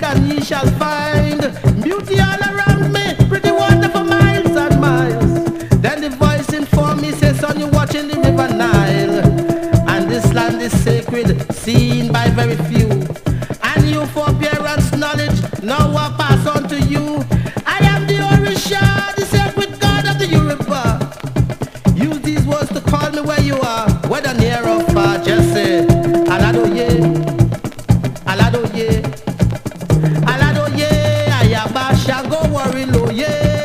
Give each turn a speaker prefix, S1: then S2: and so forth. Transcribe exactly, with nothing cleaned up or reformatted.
S1: and ye shall find beauty all around me, pretty water for miles and miles. Then the voice informed me, say, son, you watching the river Nile, and this land is sacred, seen by very few, and you for appearance knowledge, now